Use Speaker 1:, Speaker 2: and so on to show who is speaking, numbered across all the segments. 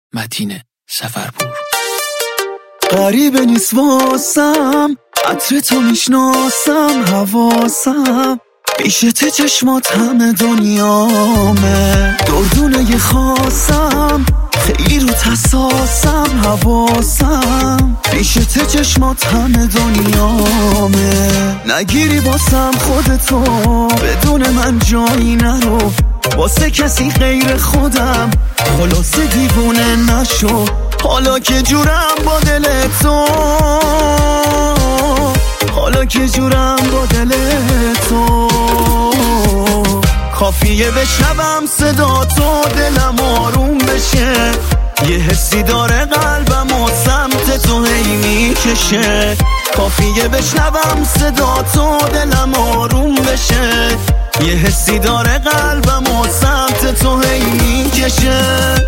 Speaker 1: متین سفرپور.
Speaker 2: غریب نیست واسم، عطر تو میشناسم، حواسم پیش ته چشمات همه دنیامه. دردونه خاصم خیلی رو تساسم، حواسم پیش ته چشمات همه دنیامه. نگیری باسم خودتو، بدون من جایی نرو، واسه کسی غیر خودم خلاصه دیوونه نشو. حالا که جورم با دل تو، حالا که جورم با دل تو، کافیه بشنوم صدا تو دلم آروم بشه. یه حسی داره قلبم و سمت تو هی میکشه. کافیه بشنوم صدا تو دلم آروم بشه. یه حسی داره قلبم و سمت تو هی میکشه.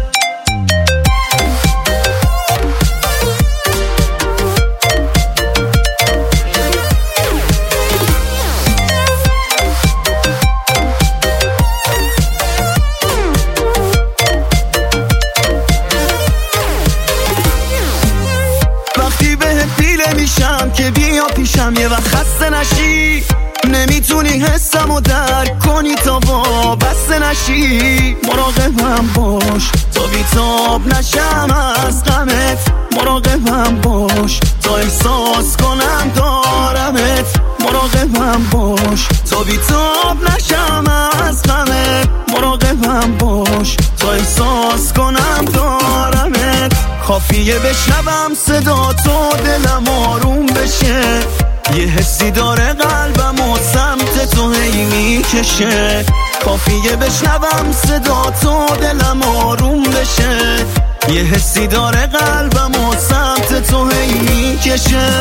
Speaker 2: میشم که بیا پیشم یه وقت خسته نشی، نمیتونی حسمو درک کنی تا وابسته نشی. مراقبم باش تا بیتاب نشم از غمت، مراقبم باش تا احساس کنم دارمت. مراقبم باش تا بیتاب نشم از غمت، مراقبم باش تا احساس کنم دارمت. کافیه بشنوم صدا تو دلم آروم بشه. یه حسی داره قلبم و سمت تو هی میکشه. کافیه بشنوم صدا تو دلم آروم بشه. یه حسی داره قلبم و سمت تو هی میکشه.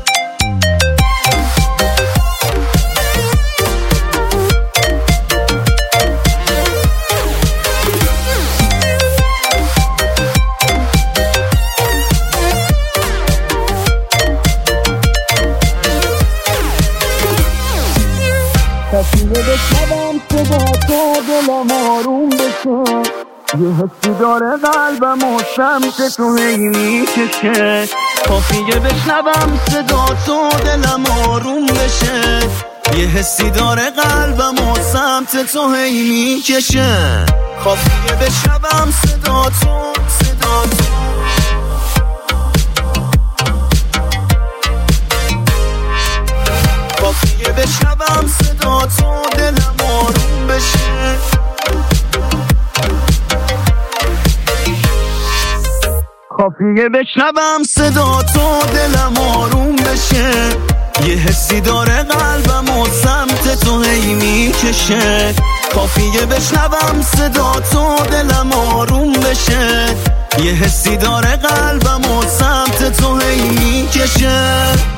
Speaker 2: کافیه بشنوم صدا تو دلم آروم بشه. یه حسی داره قلبم و سمت تو هی میکشه. کافیه بشنوم صدا تو دلم آروم بشه. یه حسی داره قلبم و سمت تو هی میکشه. کافیه بشنوم صدا تو، صدا تو. کافیه بشنوم صدا تو دلم آروم بشه. کافیه بشنوم صدا تو دلم آروم بشه. یه حسی داره قلبم و سمت تو هی میکشه. کافیه بشنوم صدا تو دلم آروم بشه. یه حسی داره قلبم و سمت تو هی میکشه.